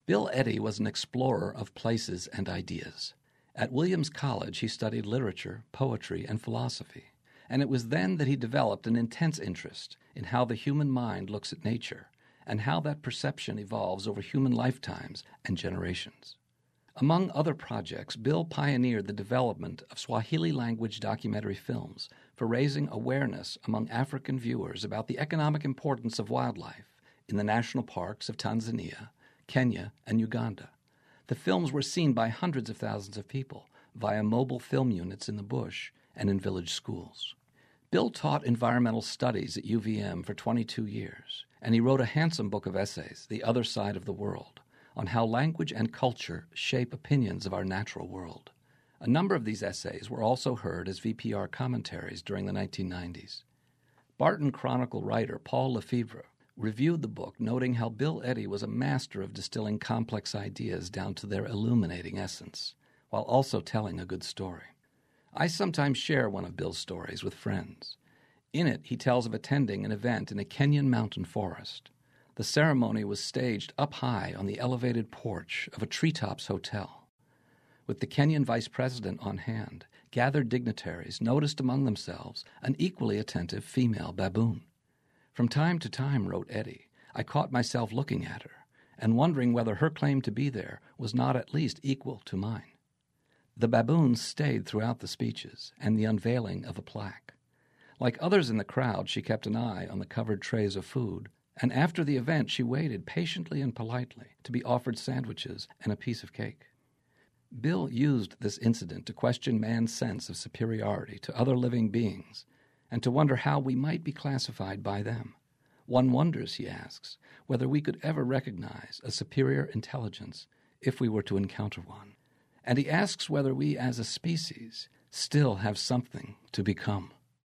Bill Eddy was an explorer of places and ideas. At Williams College, he studied literature, poetry, and philosophy, and it was then that he developed an intense interest in how the human mind looks at nature and how that perception evolves over human lifetimes and generations. Among other projects, Bill pioneered the development of Swahili language documentary films for raising awareness among African viewers about the economic importance of wildlife in the national parks of Tanzania, Kenya, and Uganda. The films were seen by hundreds of thousands of people via mobile film units in the bush and in village schools. Bill taught environmental studies at UVM for 22 years, and he wrote a handsome book of essays, The Other Side of the World, on how language and culture shape opinions of our natural world. A number of these essays were also heard as VPR commentaries during the 1990s. Barton Chronicle writer Paul Lefevre reviewed the book, noting how Bill Eddy was a master of distilling complex ideas down to their illuminating essence, while also telling a good story. I sometimes share one of Bill's stories with friends. In it, he tells of attending an event in a Kenyan mountain forest. The ceremony was staged up high on the elevated porch of a Treetops hotel. With the Kenyan vice president on hand, gathered dignitaries noticed among themselves an equally attentive female baboon. From time to time, wrote Eddy, I caught myself looking at her and wondering whether her claim to be there was not at least equal to mine. The baboon stayed throughout the speeches and the unveiling of a plaque. Like others in the crowd, she kept an eye on the covered trays of food, and after the event she waited patiently and politely to be offered sandwiches and a piece of cake. Bill used this incident to question man's sense of superiority to other living beings and to wonder how we might be classified by them. One wonders, he asks, whether we could ever recognize a superior intelligence if we were to encounter one. And he asks whether we as a species still have something to become.